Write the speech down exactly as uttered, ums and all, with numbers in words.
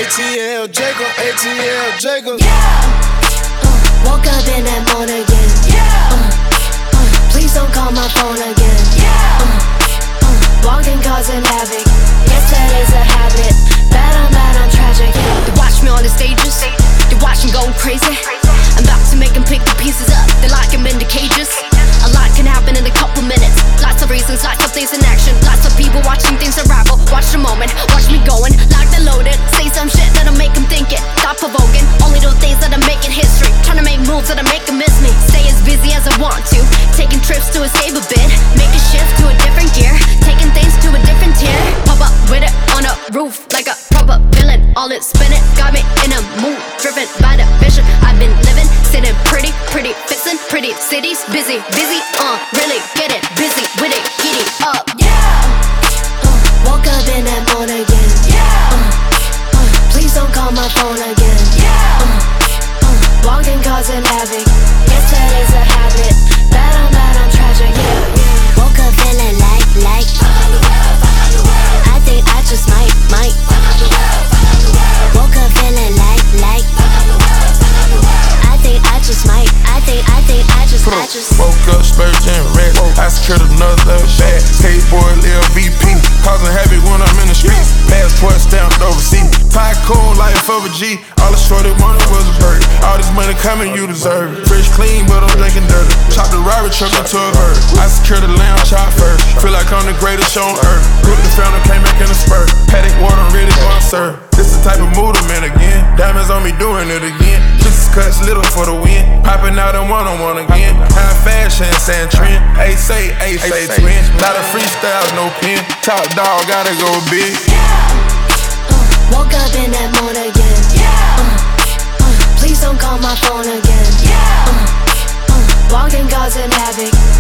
T L Jacob, A T L Jacob. Yeah. Uh, woke up in that morning again. Yeah. Uh, uh, please don't call my phone again. Yeah. Uh, uh, walking causing havoc. Yes, that is a habit. Bad, I'm bad, I'm tragic. They watch me on the stages. They watch them going crazy. I'm about to make them pick the pieces up. They lock them in the cages. A lot can happen in a couple minutes. Lots of reasons, lots of things in action. Lots of people watching things unravel. Watch the moment, watch me going. Lock the loaded. Say some shit that'll make them think it. Stop provoking. Only do things that'll make it history. Trying to make moves that'll make them miss me. Stay as busy as I want to. Taking trips to escape a bit. Make a shift to a different gear. Taking things to a different tier. Pop up with it on a roof like a proper villain. All it spinning got me in a mood. Driven by the vision I've been living. Sitting pretty, pretty, fixing pretty cities. Busy, busy, uh, really get it. Busy with it, giddy up. Yeah. Uh, woke up in that morning again. Yeah. Uh, uh, please don't call my phone again. Yeah. Uh, uh, walking causing havoc. Yes, that is a habit. Bad, I'm bad, I'm tragic. Yeah, yeah. Woke up feeling like, like. I think I just might, might. Woke up feeling like, like. I think I just might. I think, I think I just, I just. Woke up, spurting red. I secured another bag. Paid boy, Lil V P. Causing havoc when I'm in the streets. Passport stamped overseas. Tycoon life of a G. All the shorty wanted was a bird. All this money coming, you deserve it. Fresh, clean, but I'm drinking dirty. Chop the robbery truck into a bird. I secured the lamb chop first. Feel like I'm the greatest show on earth. Group the founder came back in a spurt. Paddock water, ready for a serve. This the type of mood I'm in again. Diamonds on me doing it again. Pieces cuts little for the win. Popping out in one on one again. High fashion, sand trend. A say, A say twin. Lot of freestyles, no pen. Top dog, gotta go big. Uh, woke up in that morning again. Yeah. Uh, uh, please don't call my phone again. Yeah. Uh, uh, walking causing havoc.